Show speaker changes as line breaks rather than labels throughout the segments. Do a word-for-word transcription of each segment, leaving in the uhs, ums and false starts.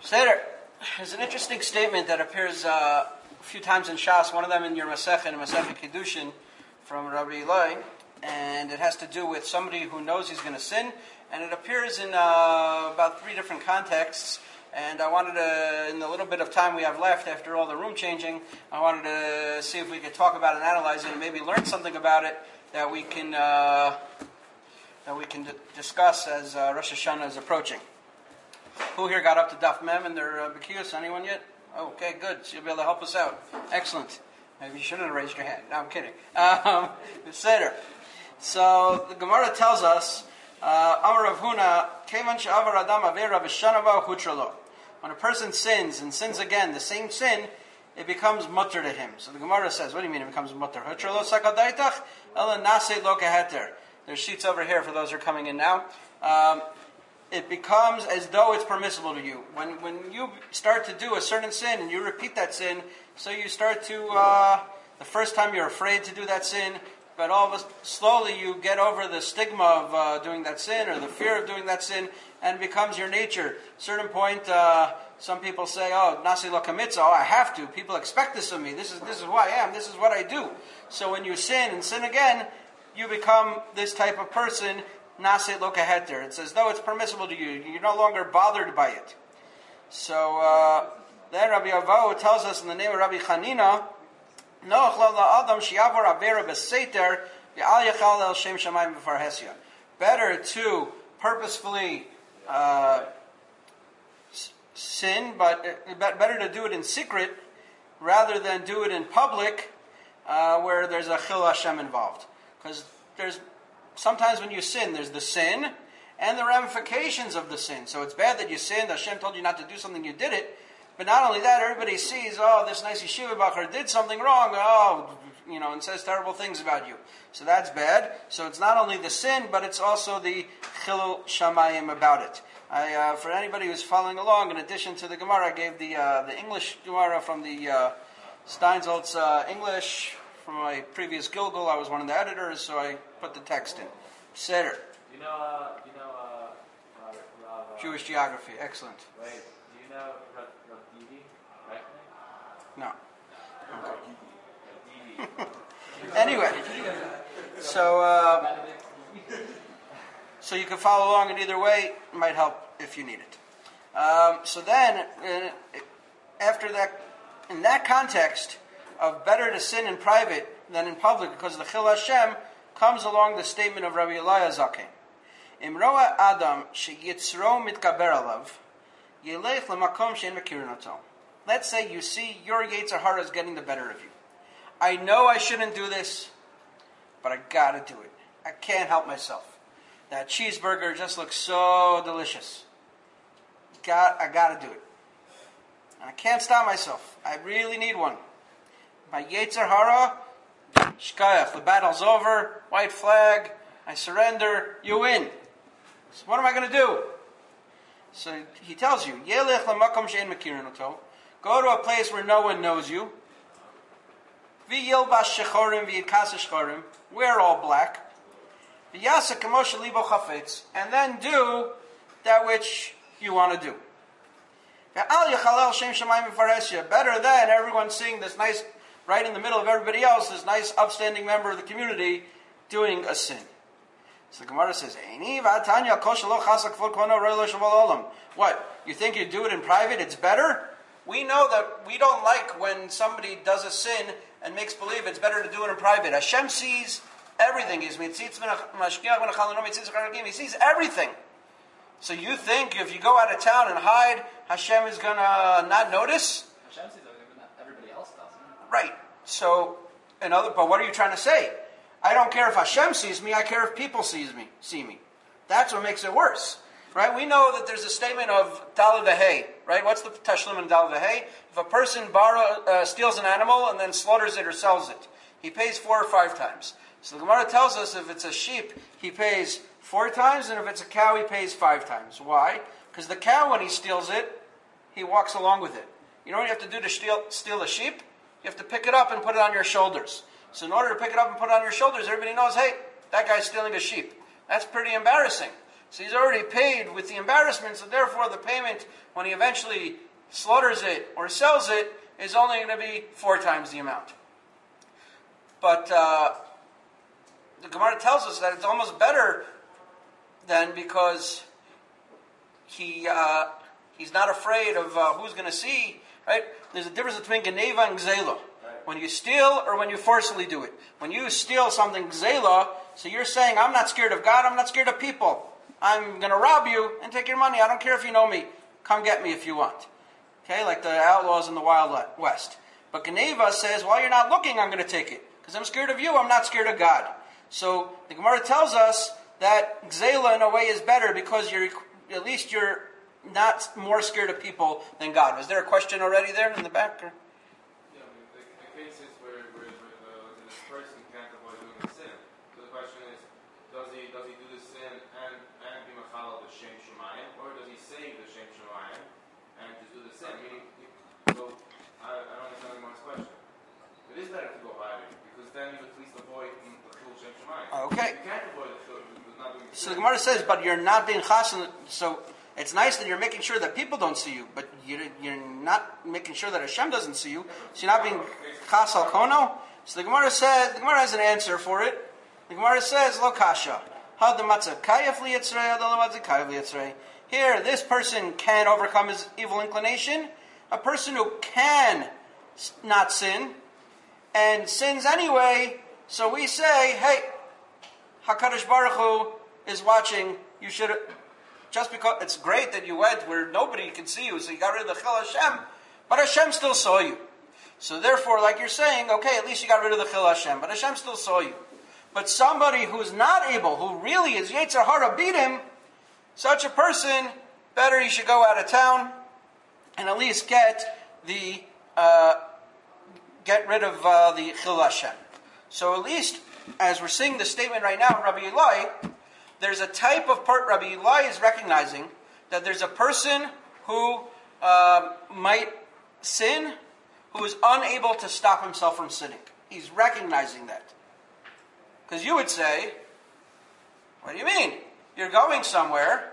Seder. There's an interesting statement that appears uh, a few times in Shas, one of them in your Masech and Masech Kiddushin from Rabbi Eli, and it has to do with somebody who knows he's going to sin, and it appears in uh, about three different contexts, and I wanted to, in the little bit of time we have left after all the room changing, I wanted to see if we could talk about and analyze it and maybe learn something about it that we can uh, that we can d- discuss as uh, Rosh Hashanah is approaching. Who here got up to Daf Mem and their uh, Bekius? Anyone yet? Oh, okay, good. So you'll be able to help us out. Excellent. Maybe you shouldn't have raised your hand. No, I'm kidding. Um, Seder. So the Gemara tells us, Amar Rav Huna, Kevan she'avar Adam avera v'shanava hutralo. When a person sins and sins again, the same sin, it becomes mutter to him. So the Gemara says, what do you mean it becomes mutter? Hutralo sakadaitach ela nase lo keheter. There's sheets over here for those who are coming in now. Um, It becomes as though it's permissible to you. When when you start to do a certain sin and you repeat that sin, so you start to, uh, the first time you're afraid to do that sin, but all of a, slowly you get over the stigma of uh, doing that sin or the fear of doing that sin, and it becomes your nature. Certain point, uh, some people say, oh, nasi lo kamitza, oh, I have to. People expect this of me. This is, this is who I am. This is what I do. So when you sin and sin again, you become this type of person. Nase lo keheter. It's as though it's permissible to you. You're no longer bothered by it. So uh, then Rabbi Avo tells us in the name of Rabbi Chanina, Noach lo la'adam shi'avor avera b'seiter v'al yachal el shem shamayim v'farhesia. Better to purposefully uh, sin, but uh, better to do it in secret rather than do it in public, uh, where there's a chil Hashem involved. Because there's sometimes when you sin, there's the sin and the ramifications of the sin. So it's bad that you sinned. Hashem told you not to do something, you did it. But not only that, everybody sees, oh, this nice yeshiva bacher did something wrong. Oh, you know, and says terrible things about you. So that's bad. So it's not only the sin, but it's also the chilul shamayim about it. I, uh, for anybody who's following along, in addition to the Gemara, I gave the uh, the English Gemara from the uh, Steinsaltz uh, English. From my previous Gilgul, I was one of the editors, so I put the text in. Seder.
You know, uh, you know, uh, uh, uh,
Jewish geography, excellent.
Wait, do you know Rabdidi, right?
No. Okay. Anyway, so uh, so you can follow along in either way. It might help if you need it. Um, so then, uh, after that, in that context of better to sin in private than in public because the Chil Hashem, comes along the statement of Rabbi Eli Zaken. Im roa Adam sheyitzro mitkaber alav, yelech lemakom she'en mekirin oto. Let's say you see your Yetzer Hara is getting the better of you. I know I shouldn't do this, but I gotta do it. I can't help myself. That cheeseburger just looks so delicious. Got, I gotta do it. And I can't stop myself. I really need one. My Yetzer Hara, shkayach, the battle's over, white flag, I surrender, you win. So what am I going to do? So he tells you, Yelech lamakom she'en mekirin oto, go to a place where no one knows you, v'yilbash shechorim v'yidkasa shechorim, wear all black, v'yasa kamo shelibo chafetz, and then do that which you want to do. V'al yachalel shem shamayim v'farhesia, better than everyone seeing this nice, right in the middle of everybody else, this nice upstanding member of the community doing a sin. So the Gemara says, what? You think you do it in private, it's better? We know that we don't like when somebody does a sin and makes believe it's better to do it in private. Hashem sees everything. He sees everything. So you think if you go out of town and hide, Hashem is going to not notice?
Hashem sees everything, but everybody else doesn't.
Right. So, another. But what are you trying to say? I don't care if Hashem sees me. I care if people sees me, see me. That's what makes it worse, right? We know that there's a statement of Daled V'Hei, right? What's the Tashlim in Daled V'Hei? If a person borrow, uh, steals an animal and then slaughters it or sells it, he pays four or five times. So the Gemara tells us if it's a sheep, he pays four times, and if it's a cow, he pays five times. Why? Because the cow, when he steals it, he walks along with it. You know what you have to do to steal, steal a sheep? You have to pick it up and put it on your shoulders. So in order to pick it up and put it on your shoulders, everybody knows, hey, that guy's stealing a sheep. That's pretty embarrassing. So he's already paid with the embarrassment, so therefore the payment, when he eventually slaughters it or sells it, is only going to be four times the amount. But uh, the Gemara tells us that it's almost better then, because he uh, he's not afraid of uh, who's going to see, right? There's a difference between Geneva and Gzela. When you steal or when you forcibly do it. When you steal something, Gzela, so you're saying, I'm not scared of God, I'm not scared of people. I'm going to rob you and take your money. I don't care if you know me. Come get me if you want. Okay, like the outlaws in the Wild West. But Geneva says, while you're not looking, I'm going to take it. Because I'm scared of you, I'm not scared of God. So the Gemara tells us that Gzela in a way is better because you're at least you're not more scared of people than God. Was there a question already there in the back? Or?
Yeah, I mean, the, the cases where, where, where the, this person can't avoid doing the sin. So the question is, does he does he do the sin and, and be machal of the Shem Shemayim, or does he save the Shem Shemayim and just do the sin? Meaning, so I, I don't understand the Gemara's question. It is better to go higher because then you at least avoid the full Shem Shemayim.
Okay.
You can't avoid the full, not doing the
So
sin.
the Gemara says, but you're not being chasen. So it's nice that you're making sure that people don't see you, but you're, you're not making sure that Hashem doesn't see you. So you're not being chas al kono. So the Gemara says, the Gemara has an answer for it. The Gemara says, lo kasha. Here, this person can overcome his evil inclination. A person who can not sin and sins anyway. So we say, hey, HaKadosh Baruch Hu is watching. You should, just because it's great that you went where nobody can see you, so you got rid of the Chil Hashem, but Hashem still saw you. So therefore, like you're saying, okay, at least you got rid of the Chil Hashem, but Hashem still saw you. But somebody who's not able, who really is Yetzer Hara beat him, such a person, better he should go out of town and at least get the uh, get rid of uh, the Chil Hashem. So at least, as we're seeing the statement right now, Rabbi Eli, there's a type of part. Rabbi Eli is recognizing that there's a person who uh, might sin, who is unable to stop himself from sinning. He's recognizing that. Because you would say, what do you mean? You're going somewhere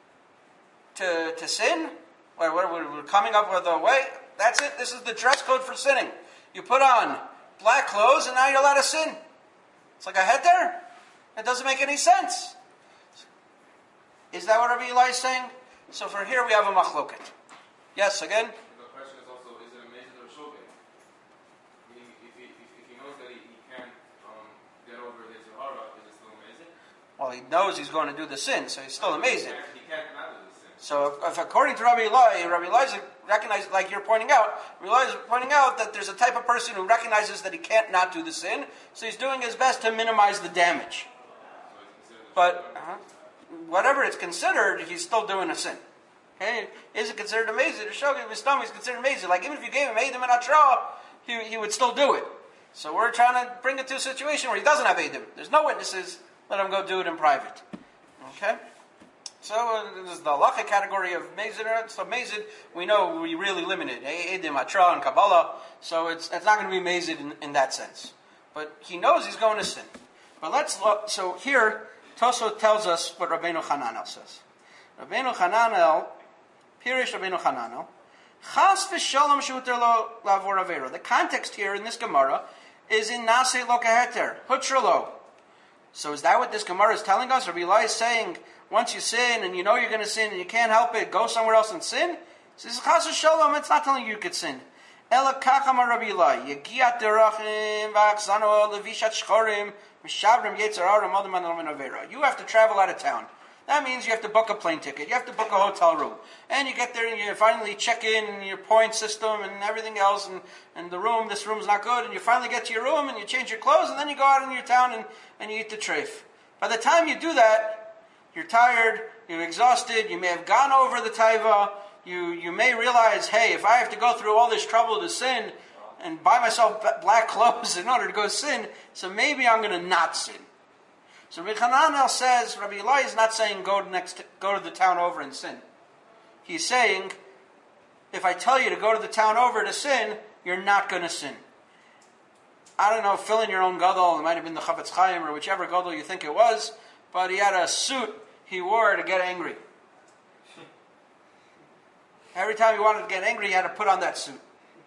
to to sin? We're, we're, we're coming up with a way. That's it. This is the dress code for sinning. You put on black clothes and now you're allowed to sin. It's like a heter. It doesn't make any sense. Is that what Rabbi Eli is saying? So for here we have a machloket. Yes, again?
The question is also, is it a mezid or a shogeg? Meaning, if he, if, if he knows that he, he can't um, get over his Hara, is it still a mezid?
Well, he knows he's going to do the sin, so he's still amazing.
He can't, he can't not do the sin.
So if, if according to Rabbi Eli, Rabbi Eli is recognized, like you're pointing out, Rabbi Eli is pointing out that there's a type of person who recognizes that he can't not do the sin, so he's doing his best to minimize the damage. But uh-huh, whatever it's considered, he's still doing a sin. Okay? Is it considered amazing? To show him his stomach is considered amazing. Like even if you gave him Eidim and Atra, he, he would still do it. So we're trying to bring it to a situation where he doesn't have Eidim. There's no witnesses. Let him go do it in private. Okay? So uh, this is the halachic category of Mazid. So Mazid, we know we really limited. Eidim, Atra, and Kabbalah. So it's it's not going to be Mazid in, in that sense. But he knows he's going to sin. But let's look. So here, Toso tells us what Rabbeinu Hananel says. Rabbeinu Hananel, Pirish Rabbeinu Hananel, Chas v'shalom shehuter lo lavor avera. The context here in this Gemara is in Nasei lo kaheter, hutra lo. So is that what this Gemara is telling us? Rabbi Eli is saying, once you sin and you know you're going to sin and you can't help it, go somewhere else and sin? He says, Chas v'shalom, it's not telling you you could sin. Ela kachama Rabbi Eli, yegiat derachim v'achzano levishat shchorim mishavrim yetzer hara madam anamin avera. You have to travel out of town. That means you have to book a plane ticket. You have to book a hotel room. And you get there and you finally check in and your point system and everything else. And, and the room, this room's not good. And you finally get to your room and you change your clothes. And then you go out in your town and, and you eat the treif. By the time you do that, you're tired, you're exhausted, you may have gone over the taiva. You, you may realize, hey, if I have to go through all this trouble to sin and buy myself black clothes in order to go sin, so maybe I'm going to not sin. So Rabbi Hananel says, Rabbi Eli is not saying go to next, go to the town over and sin. He's saying, if I tell you to go to the town over to sin, you're not going to sin. I don't know, fill in your own gadol. It might have been the Chavetz Chaim or whichever gadol you think it was, but he had a suit. he wore to get angry. Every time he wanted to get angry, he had to put on that suit.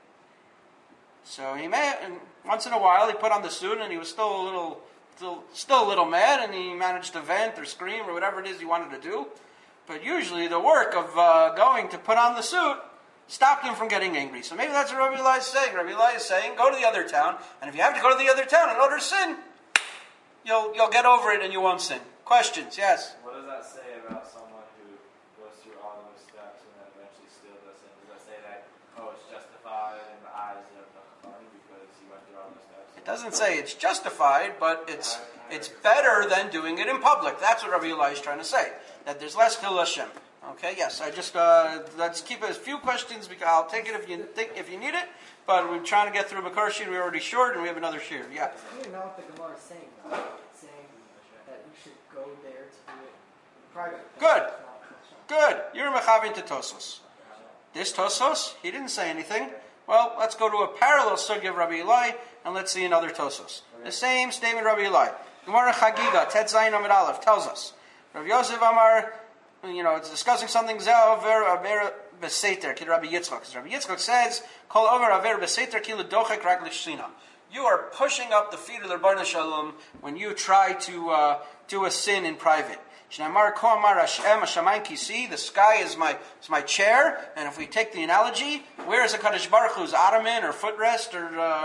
So he may, and once in a while, he put on the suit, and he was still a little, still, still a little mad, and he managed to vent or scream or whatever it is he wanted to do. But usually, the work of uh, going to put on the suit stopped him from getting angry. So maybe that's what Rabbi Eli is saying. Rabbi Eli is saying, go to the other town, and if you have to go to the other town in order to sin, you'll you'll get over it and you won't sin. Questions? Yes.
What does that say about someone who goes through all those steps and then eventually still does sin? Does that say that, oh, it's justified in the eyes of the Chachamim because he went through all those steps?
It doesn't say it's justified, but it's it's better than doing it in public. That's what Rabbi Eli is trying to say. That there's less Chil Hashem. Okay, yes. I just uh, let's keep a few questions because I'll take it if you think if you need it. But we're trying to get through Makar Sheet. We're already short, and we have another shear. Yeah.
I don't know what the Gemara is saying. It's saying that you should go there to do it in private.
Good. Good. You're mechavin to Tosos. This Tosos, he didn't say anything. Well, let's go to a parallel sugya of Rabbi Eli, and let's see another Tosos. The same statement of Rabbi Eli. Gemara Chagiga, Tet Zayin Amid Aleph, tells us. Rabbi Yosef Amar, you know, it's discussing something, Zeh Aver Aver Beseter, Kid Rabbi Yitzchak. Because Rabbi Yitzchak says, Kol Over Aver Beseter, Kil Dochek Rag L'Shina. You are pushing up the feet of the Rebbeinu Shalom when you try to uh, do a sin in private. Shnamar Ko Amar Hashem Hashamayim Kisi. The sky is my is my chair, and if we take the analogy, where is the Kadosh Baruch Hu's ottoman or footrest or uh,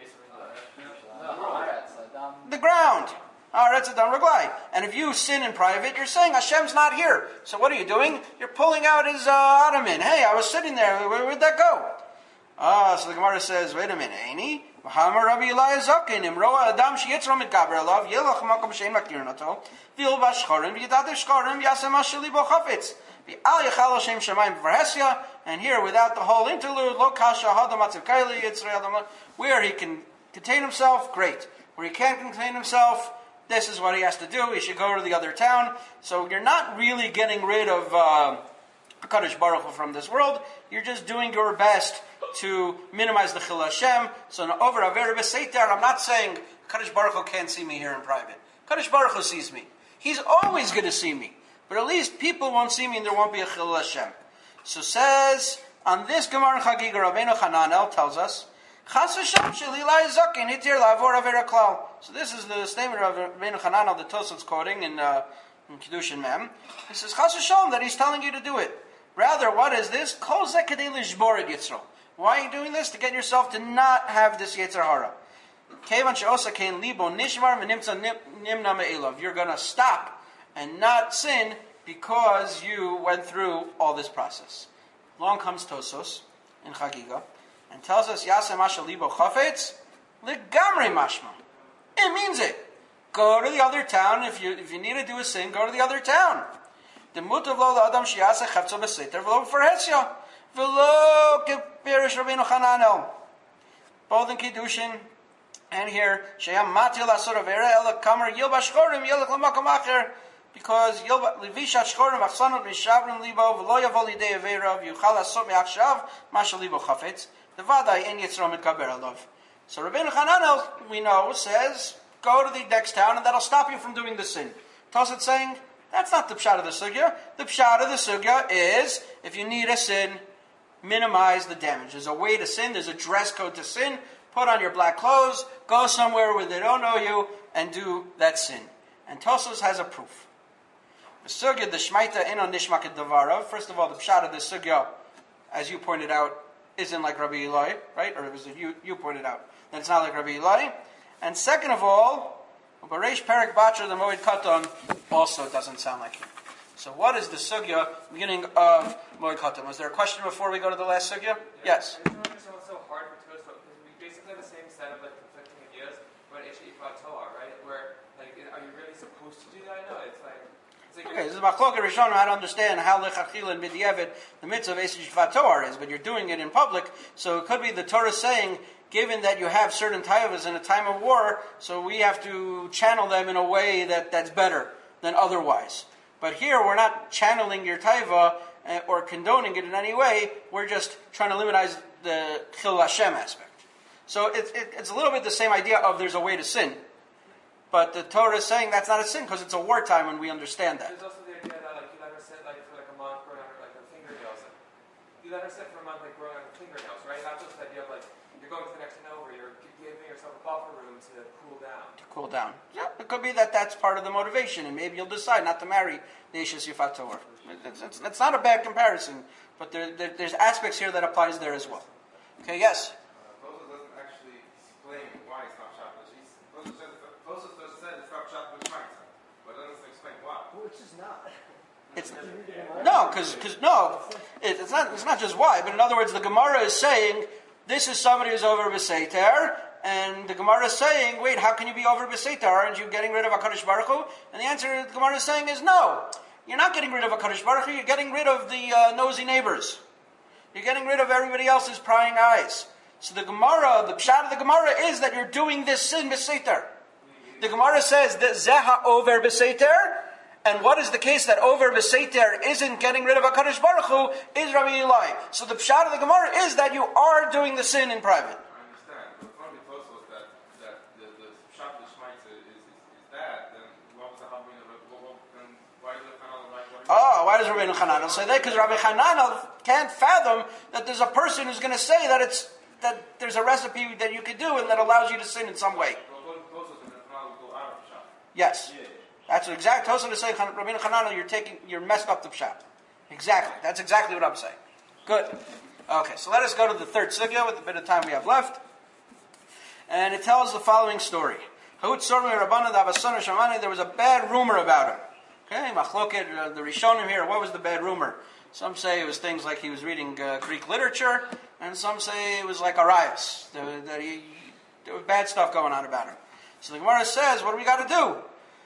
the ground? Ah, that's a dam raglai. And if you sin in private, you're saying Hashem's not here. So what are you doing? You're pulling out his uh, ottoman. Hey, I was sitting there. Where, where'd that go? Ah, so the Gemara says, wait a minute, ain't he? Mahamar Rabbi Eli Zakin, Imroa Adam Sheyitzro Mitgaber Alav, Yelach Makom Shein Makirnato, Vil Bashchorim, V'Yadater Shchorim, Yasem Asheli Bo Chafetz, V'Al Yechal Hashem Shemayim V'Varhesya, and here without the whole interlude, Lo Kasha Hadam Atziv Kaili Yitzrei Adam, where he can contain himself, great. Where he can't contain himself, this is what he has to do. He should go to the other town. So you're not really getting rid of uh, Kadosh Baruch Hu from this world. You're just doing your best to minimize the Chil Hashem. So over Aver B'Seiter, I'm not saying Kadosh Baruch Hu can't see me here in private. Kadosh Baruch Hu sees me. He's always going to see me. But at least people won't see me and there won't be a Chil Hashem. So says, on this Gemara Chagiga, Rabbeinu Hananel tells us, so this is the statement of Rabbeinu Hananel that Tosaf's quoting in, uh, in Kiddushin Mem. He says, Chas v'shalom, that he's telling you to do it. Rather, what is this? Kol zeh kedei lishbor et yitzro. Why are you doing this? To get yourself to not have this Yetzer Hara. Kevan she'osa kein libo nishmar v'nimtza nimna me'elav. You're going to stop and not sin because you went through all this process. Along comes Tosos in Chagiga and tells us, Yasem Asher Libo Chafetz, Legamrei Mashma. It means it. Go to the other town. If you if you need to do a sin, go to the other town. The mutav lo la'adam sheyaseh chavtzo b'seiter v'lo b'farhesya v'lo keperish Rabbeinu Hananel. Both in Kiddushin and here, sheyam matil asur avera ela kamer yilba shchorim yilach l'makom acher, because yilba levishat shchorim achsanot mishavrim libo v'lo yavo lidei avera v'yuchal asur me'achshav mashal libo chafetz. The Vadai in Yitzro Mitgaber Alav. So Rabbeinu Hananel, we know, says, go to the next town and that'll stop you from doing the sin. Tosat saying, that's not the pshat of the sugya. The pshat of the sugya is, if you need a sin, minimize the damage. There's a way to sin, there's a dress code to sin. Put on your black clothes, go somewhere where they don't know you, and do that sin. And Tosas has a proof. The sugya, the shmaita ino nishmak davarav. First of all, the pshat of the sugya, as you pointed out, isn't like Rabbi Eli, right? Or was it you, you pointed out that it's not like Rabbi Eli. And second of all, Bareish Perek Batra, the Moed Katan, also doesn't sound like him. So what is the sugya beginning of Moed Katan? Was there a question before we go to the last sugya?
Yeah.
Yes.
I just don't understand what's so hard for Tosfot, because we basically have the same set of like conflicting ideas about Isha Ifat Torah, right? Where, like, are you really supposed to do that? No, it's like...
Okay, this is Machlokes Rishonim, how to understand how Lechachil and B'diavad the mitzvah of Eish Torah is, but you're doing it in public, so it could be the Torah saying, given that you have certain taivas in a time of war, so we have to channel them in a way that, that's better than otherwise. But here, we're not channeling your taiva uh, or condoning it in any way, we're just trying to limitize the Chil Hashem aspect. So it, it, it's a little bit the same idea of there's a way to sin. But the Torah is saying that's not a sin because it's a wartime and we understand that.
There's also the idea
you let her sit for a month, like growing out the fingernails, right? Not just that you have like you're going to the next one over, you're giving yourself a buffer room to cool down.
To cool down. Yeah, it could be that that's part of the motivation, and maybe you'll decide not to marry the Ishes Yifat Torah. It's, it's, it's not a bad comparison, but there, there, there's aspects here that applies there as well. Okay, yes?
Uh, Tosos doesn't actually explain why it's not Shabbat. Tosos just said it's not Shabbat Shmaitza, but it doesn't explain why.
Which is not.
It's no, because no, it, it's not. It's not just why, but in other words, the Gemara is saying this is somebody who's over b'seiter, and the Gemara is saying, wait, how can you be over b'seiter? Aren't you getting rid of Hakadosh Baruch Hu? And the answer the Gemara is saying is no. You're not getting rid of Hakadosh Baruch Hu. You're getting rid of the uh, nosy neighbors. You're getting rid of everybody else's prying eyes. So the Gemara, the pshat of the Gemara is that you're doing this sin b'seiter. The Gemara says that zeha over b'seiter. And what is the case that over b'seiter isn't getting rid of HaKadosh Baruch Hu is Rabbi Eli. So the pshat of the Gemara is that you are doing the sin in private.
I understand, but from the Tosos that, that the, the Shabbat Shmaitza is, is, is that, then what was the Havmin of it? Then why does Rabbi Hananel
Oh, why does Rabbi Hananel say that? Because Rabbi Hananel can't fathom that there's a person who's going to say that it's that there's a recipe that you could do and that allows you to sin in some way. Yes. That's what exact Tosos is saying, Rabbi Hananel, you're taking, you're messed up the pshat. Exactly. That's exactly what I'm saying. Good. Okay, so let us go to the third sugya with the bit of time we have left. And it tells the following story. There was a bad rumor about him. Okay, Machloket, the Rishonim here, what was the bad rumor? Some say it was things like he was reading uh, Greek literature, and some say it was like Arias, that, that he, there was bad stuff going on about him. So the Gemara says, what do we got to do?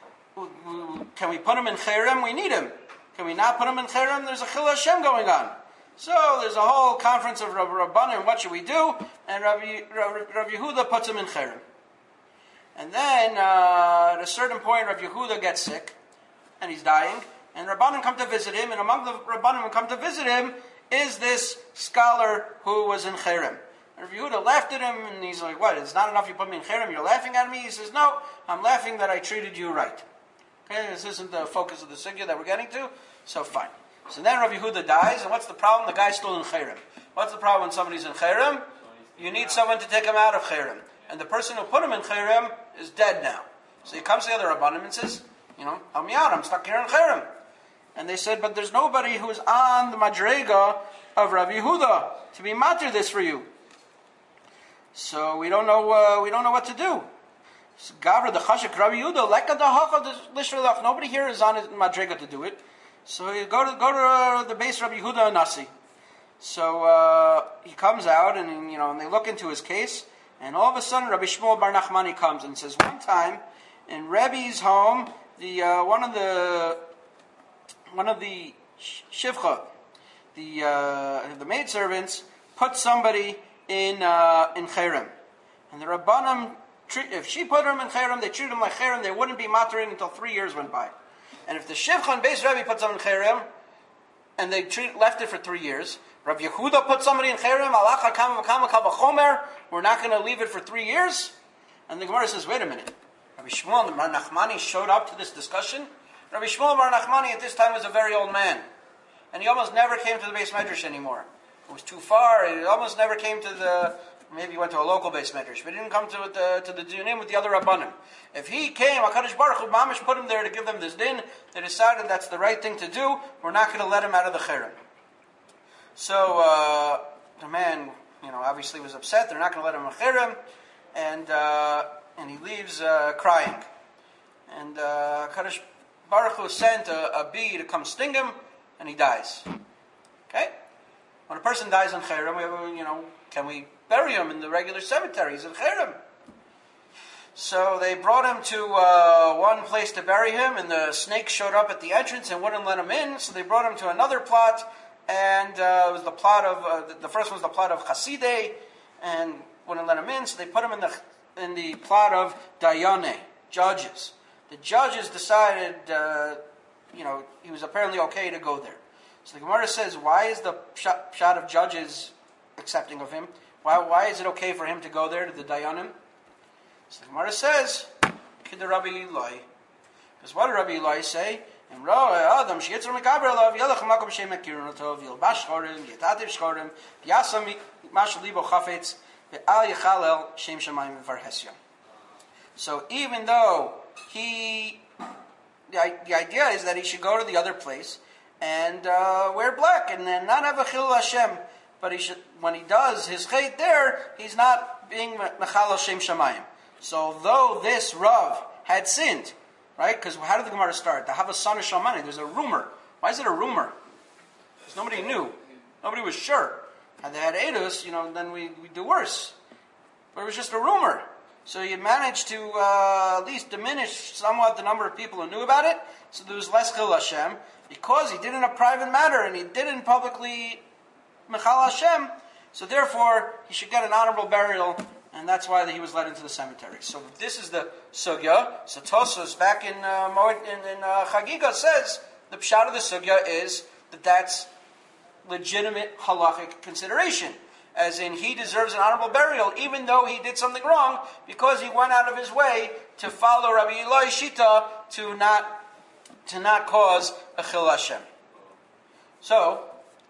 Can we put him in Cherem? We need him. Can we not put him in Cherem? There's a Chil Hashem going on. So there's a whole conference of Rabbanim, what should we do? And Rabbi, Rabbi, Rabbi Yehuda puts him in Cherem. And then, uh, at a certain point, Rabbi Yehuda gets sick, and he's dying, and Rabbanim come to visit him, and among the Rabbanim who come to visit him is this scholar who was in Cherem. And Rabbi Yehuda laughed at him, and he's like, what, it's not enough you put me in Cherem, you're laughing at me? He says, no, I'm laughing that I treated you right. Okay, this isn't the focus of the sugya that we're getting to, so fine. So then Rabbi Yehuda dies, and what's the problem? The guy's still in Cherem. What's the problem when somebody's in Cherem? You need someone to take him out of Cherem. And the person who put him in Cherem is dead now. So he comes to the other Rabbanim and says, you know, help me out, I'm stuck here in Cherem. And they said, but there's nobody who's on the Madrega of Rabbi Yehuda to be matir this for you. So we don't know, uh, we don't know what to do. Gavra the Chashik Rabbi Yehuda leka dahacha lishrelach. Nobody here is on his Madrega to do it. So you go to go to uh, the base Rabbi Yehuda Nasi. So uh, he comes out, and you know, and they look into his case, and all of a sudden Rabbi Shmuel Bar Nachmani comes and says, one time in Rebbe's home, the uh, one of the one of the shivcha, the uh, the maidservants, put somebody in uh, in Cherem, and the Rabbanim. If she put him in Cherem, they treated him like Cherem, they wouldn't be matering until three years went by. And if the Shivcha and Beis Rebbe put someone in Cherem, and they treat, left it for three years, Rabbi Yehuda put somebody in Cherem, Allah hakam v'kam v'kam v'chomer, we're not going to leave it for three years? And the Gemara says, wait a minute. Rabbi Shmuel Bar Nachmani showed up to this discussion. Rabbi Shmuel Bar Nachmani at this time was a very old man. And he almost never came to the Beis Medrash anymore. It was too far, he almost never came to the... Maybe he went to a local Beis Medrash, but he didn't come to the to the dinim with the other Rabbanim. If he came, HaKadosh Baruch Hu Mamish put him there to give them this din. They decided that's the right thing to do. We're not going to let him out of the Cherem. So uh, the man, you know, obviously was upset. They're not going to let him in Cherem, and uh, and he leaves uh, crying. And uh, HaKadosh Baruch Hu sent a, a bee to come sting him, and he dies. Okay, when a person dies in Cherem, we have, you know, can we bury him in the regular cemeteries of Cherem? So they brought him to uh, one place to bury him, and the snake showed up at the entrance and wouldn't let him in. So they brought him to another plot, and uh, it was the plot of uh, the, the first one was the plot of Chasidei, and wouldn't let him in. So they put him in the in the plot of Dayane, judges. The judges decided, uh, you know, he was apparently okay to go there. So the Gemara says, why is the shot, shot of judges accepting of him? Why, why is it okay for him to go there to the Dayanim? So the Gemara says, Kid Rabbi Eloi. Because what did Rabbi Eloi say? And roa adam sheyitzer mekaber alav yelach makom shem mekirun otov yilbash shchorim yetativ shchorim yasam mashal libo chafetz ve'al yechalel shem shamayim v'varhesya. So even though he, the, the idea is that he should go to the other place and uh, wear black and then not have a chilul Hashem, but he should, when he does his chait there, he's not being mechal Shem Shamayim. So though this Rav had sinned, right? Because how did the Gemara start? To have a son of Shamani. There's a rumor. Why is it a rumor? Because nobody knew. Nobody was sure. Had they had Eidos, you know, then we we do worse. But it was just a rumor. So he had managed to uh, at least diminish somewhat the number of people who knew about it. So there was less chil Hashem because he did it in a private matter and he didn't publicly mechal Hashem. So therefore, he should get an honorable burial, and that's why he was led into the cemetery. So this is the sugya. So Tosfos back in uh, Moed, in, in uh, Chagiga says the pshat of the sugya is that that's legitimate halachic consideration. As in, he deserves an honorable burial, even though he did something wrong, because he went out of his way to follow Rabbi Eloi Shita to not to not cause a chil Hashem. So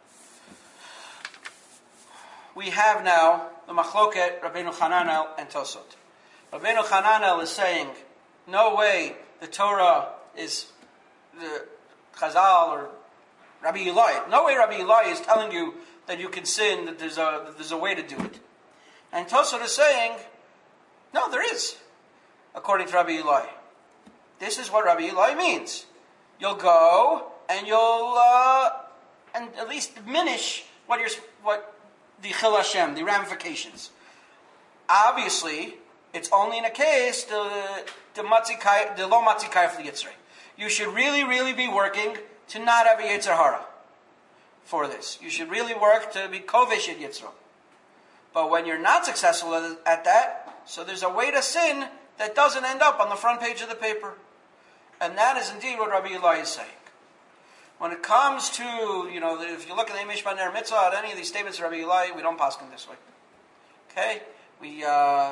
we have now the machloket Rabbeinu Hananel and Tosot. Rabbeinu Hananel is saying, no way the Torah is the Chazal or Rabbi Eloi. No way Rabbi Eloi is telling you that you can sin, that there's a that there's a way to do it. And Tosot is saying, no, there is, according to Rabbi Eloi. This is what Rabbi Eloi means. You'll go and you'll uh, and at least diminish what you're what the chil Hashem, the ramifications. Obviously, it's only in a case the the matzikai the lo matzikai for the yitzrei. You should really, really be working to not have a yetzer hara for this. You should really work to be kovesh at yitzro. But when you're not successful at, at that, so there's a way to sin that doesn't end up on the front page of the paper. And that is indeed what Rabbi Eloi is saying. When it comes to, you know, if you look at the Mishpat Ner Mitzvah, at any of these statements of Rabbi Eloi, we don't paskin this way. Okay? We, uh,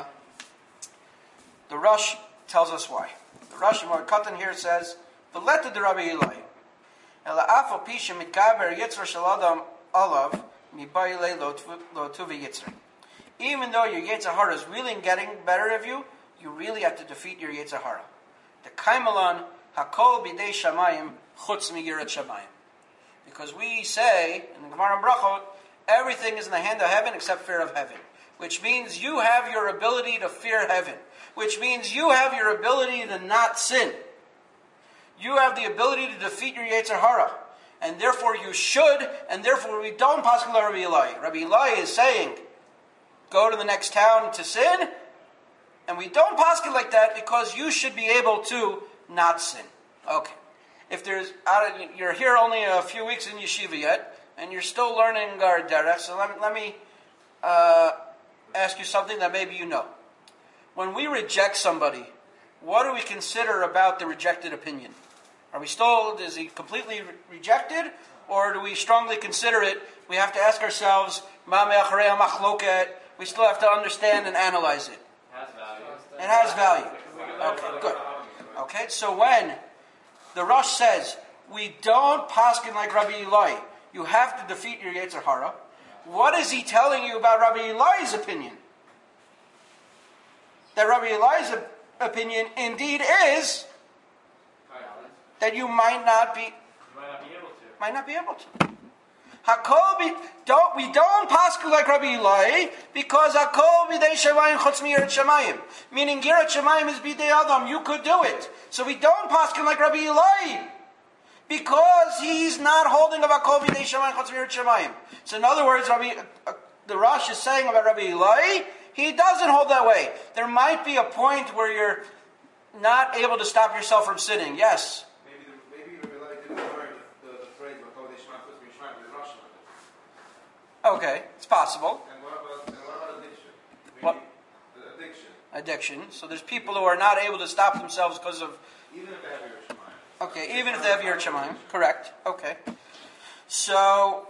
the Rosh tells us why. The Rosh in Moed Katan here says, the letter to Rabbi Eloi, Ela afo pisha mitgaber yitzra shel adam alav mibayile lo tuvi yitzra. Even though your Yetzer Hara is really getting better of you, you really have to defeat your Yetzer Hara. The kaimalan hakol bidei shamayim chutz miyirat shamayim. Because we say in the Gemara and Brachot, everything is in the hand of heaven except fear of heaven. Which means you have your ability to fear heaven. Which means you have your ability to not sin. You have the ability to defeat your Yetzer Hara. And therefore you should, and therefore we don't paskin like Rabbi Eloi. Rabbi Eloi is saying, go to the next town to sin, and we don't paskin like that because you should be able to not sin. Okay. If there's, you're here only a few weeks in yeshiva yet, and you're still learning our derech, so let me, let me uh, ask you something that maybe you know. When we reject somebody, what do we consider about the rejected opinion? Are we still, is he completely re- rejected? Or do we strongly consider it? We have to ask ourselves, Ma me'acharei ha'machloket. We still have to understand and analyze it. It has value. Okay, good. Okay, so when the Rosh says, we don't paskin like Rabbi Eloi, you have to defeat your Yetzer Hara, what is he telling you about Rabbi Eloi's opinion? That Rabbi Eloi's opinion indeed is that you might not be,
might not be able to.
Might not be able to. Hakol be, don't we don't paskin like Rabbi Eloi because hakol bidei shamayim chutz miyirat shamayim. Meaning yirat shamayim is bidei adam. You could do it. So we don't paskin like Rabbi Eloi because he's not holding of hakol bidei shamayim chutz miyirat shamayim. So in other words, Rabbi, uh, the Rosh is saying about Rabbi Eloi, he doesn't hold that way. There might be a point where you're not able to stop yourself from sinning. Yes. Okay, it's possible.
And what about, and what about addiction? Maybe
What?
Addiction.
Addiction. So there's people who are not able to stop themselves because of...
Even if they have your Shemayim.
Okay, even if they have your Shemayim. Correct. Okay. So,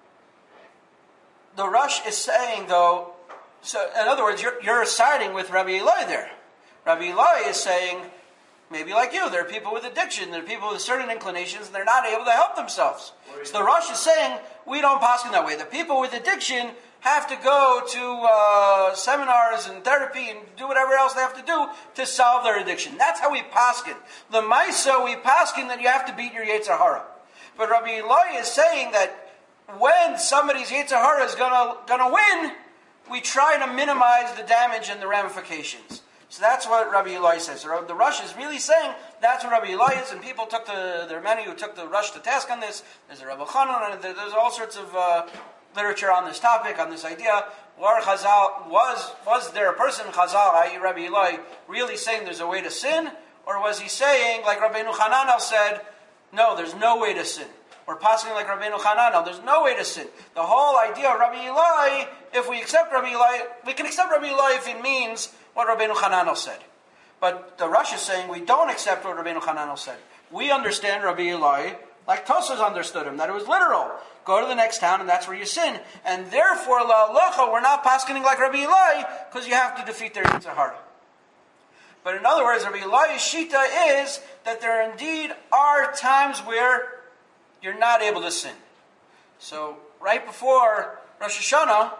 the Rosh is saying, though... So, in other words, you're, you're siding with Rabbi Eloi there. Rabbi Eloi is saying, maybe like you, there are people with addiction, there are people with certain inclinations, and they're not able to help themselves. So the Rosh is saying, we don't paskin that way. The people with addiction have to go to uh, seminars and therapy and do whatever else they have to do to solve their addiction. That's how we paskin. The Maisa, we paskin that you have to beat your Yetzer Hara. But Rabbi Eloi is saying that when somebody's Yetzer Hara is gonna gonna win, we try to minimize the damage and the ramifications. So that's what Rabbi Eloi says. The Rosh is really saying that's what Rabbi Eloi is, and people took the, there are many who took the Rosh to task on this. There's a Rabbi Chanan, and there's all sorts of uh, literature on this topic, on this idea. War Chazal, was, was there a person, Chazal, that is. Rabbi Eloi, really saying there's a way to sin? Or was he saying, like Rabbeinu Hananel said, no, there's no way to sin? Or passing like Rabbeinu Hananel, there's no way to sin. The whole idea of Rabbi Eloi, if we accept Rabbi Eloi, we can accept Rabbi Eloi if it means what Rabbeinu Hananel said. But the Rosh is saying we don't accept what Rabbeinu Hananel said. We understand Rabbi Eloi like Tosfos understood him, that it was literal. Go to the next town and that's where you sin. And therefore, la'alacha, we're not paskening like Rabbi Eloi because you have to defeat their Yetzer Hara. But in other words, Rabbi Eloi's shita is that there indeed are times where you're not able to sin. So right before Rosh Hashanah,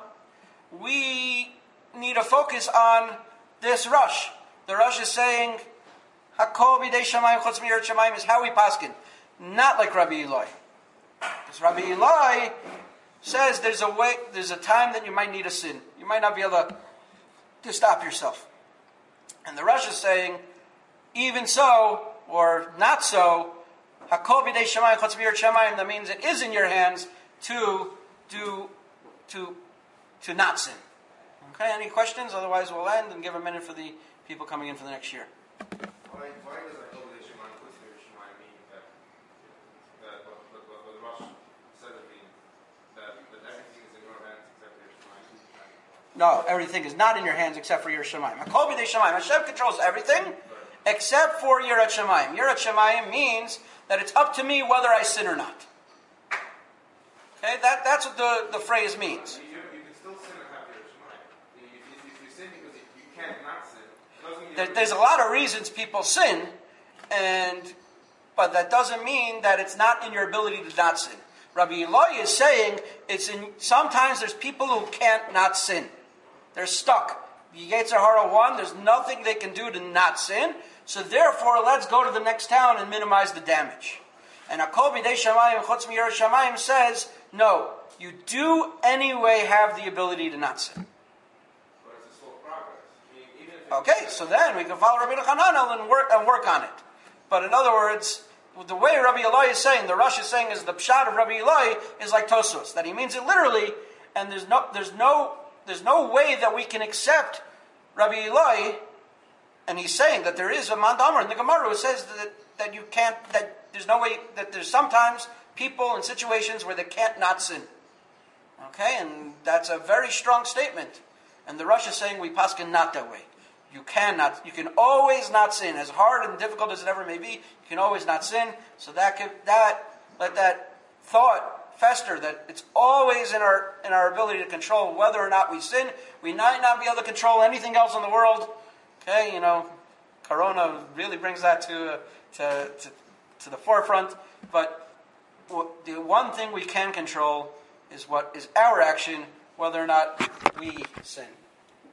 we need to focus on this Rosh. The Rosh is saying, Hakol b'dei shamayim chutz mi'yirat shamayim is how we paskin, not like Rabbi Eloi. Because Rabbi Eloi says there's a way, there's a time that you might need a sin. You might not be able to, to stop yourself. And the Rosh is saying, even so, or not so, Hakol b'dei shamayim chutz mi'yirat shamayim, that means it is in your hands to do, to, to not sin. Okay, any questions? Otherwise we'll end and give a minute for the people coming in for the next year.
Why, why does Hakol b'dei shamayim chutz mi'yirat shamayim mean that, that what, what, what, what the Rosh says it means, that, that everything is in your hands except for your shamayim?
No, everything is not in your hands except for your shamayim. Hakol b'dei shamayim. Hashem controls everything except for Yirat Shamayim. Yirat Shamayim means that it's up to me whether I sin or not. Okay, that, that's what the, the phrase means.
You, you can still sin and have Yirat Shamayim. If, if, if you sin because you, you can't not sin, it doesn't mean
There, there's a lot of reasons people sin, and but that doesn't mean that it's not in your ability to not sin. Rabbi Eloi is saying it's in. Sometimes there's people who can't not sin. They're stuck. The Yetzer Hara won. There's nothing they can do to not sin. So therefore, let's go to the next town and minimize the damage. And Hakol b'dei shamayim chutz mi'yirat shamayim says, no, you do anyway have the ability to not sin.
But it's a slow progress. I mean, even if
Okay, so then we can follow Rabbeinu Hananel and work and work on it. But in other words, the way Rabbi Eloi is saying, the Rosh is saying, is the pshat of Rabbi Eloi is like Tosfos, that he means it literally, and there's no, there's no, there's no way that we can accept Rabbi Eloi. And he's saying that there is a Mandamar in the Gemara who says that that you can't, that there's no way, that there's sometimes people in situations where they can't not sin. Okay, and that's a very strong statement. And the Rosh is saying we paskin not that way. You cannot, you can always not sin. As hard and difficult as it ever may be, you can always not sin. So that could, that, let that thought fester, that it's always in our in our ability to control whether or not we sin. We might not be able to control anything else in the world. Okay, you know, Corona really brings that to, uh, to, to, to the forefront. But the one thing we can control is what is our action, whether or not we sin.